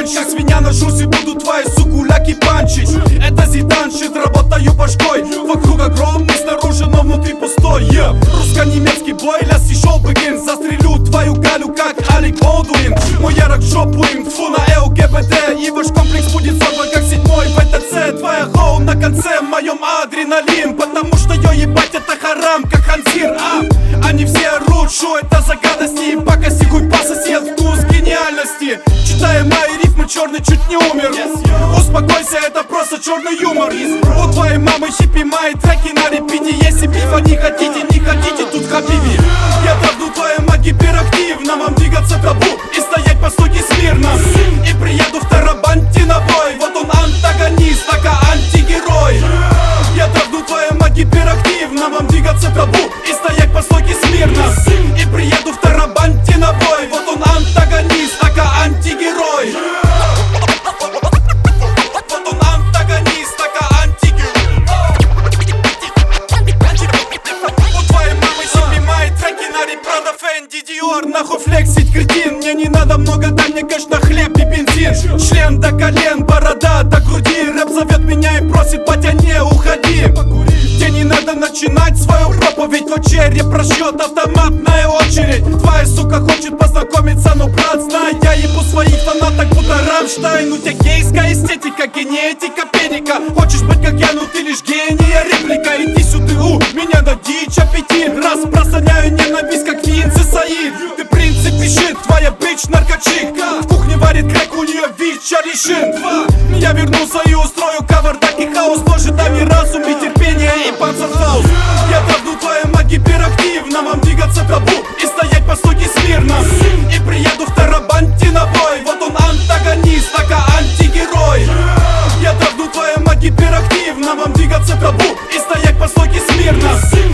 раньше. Как свинья ношусь и буду твои сукуляки панчить. Это зиданщит, работаю башкой. Вокруг огромный, снаружи, но внутри пустой. Русско-немецкий бой, ляс и шоу begin. Застрелю твою Галю, как Алек Болдуин. Мой ярок в жопу им, тьфу на ЛГБТ. И ваш комплекс будет сорван, как 7-й ВТЦ. Твоя хоу на конце, в моем адреналин. Потому что я ебать это харам, как ханзир. Они все орут, шо это за гадости. Пакости, хуй по сосед, вкус гениальности. Читая мои рифмы, черный чуть не умер. Успокойся, это просто черный юмор. У твоей мамы хиппи, мои треки на репите. Если бифа не хотите, не хотите, тут хабиби. Я давну твоей маги гиперактивно. Вам двигаться табу и стоять по стойке смирно. И приеду в Тарабанте на бой. Вот он антагонист, така антигерой. Я давну твоей маги гиперактивно. Вам двигаться табу и стоять по стойке смирно. И приеду в Тарабанте на бой. Вот он антагонист, така антигерой. Вот он антагонист, така антигерой. У твоей мамы хиппи, мои треки на Прада, Фенди, Диор. Нахуй флексить, кретин. Мне не надо много, дай мне кэш на хлеб и бензин. Член до колен, борода до груди. Рэп зовет меня и просит, батя, не уходи. Тебе не надо начинать свою проповедь. В очередь просчет, автоматная очередь. Твоя сука хочет познакомиться, но брат, знай, я ебу своих фанаток, будто Рамштайн. У тебя гейская эстетика, генетика, педика. Хочешь быть как я, но ты лишь гения, реплика. Иди сюда, меня на дичь аппетит. Распространяю ненависть, как Винси Саид. Ты принцип пишет, твоя бич наркотчик. В кухне варит крэк, у нее ВИЧ решин. Я вернулся и устрою кавардак и хаос. Может, дай мне разум и терпение и панцерфаус. Я давну твоя маги гиперактивно. Вам двигаться табу и стоять по стойке смирно. И приеду в Тарабанте на бой. Вот он антагонист, така антигерой. Я давну твоя маги гиперактивно. Вам двигаться табу и стоять по стойке смирно.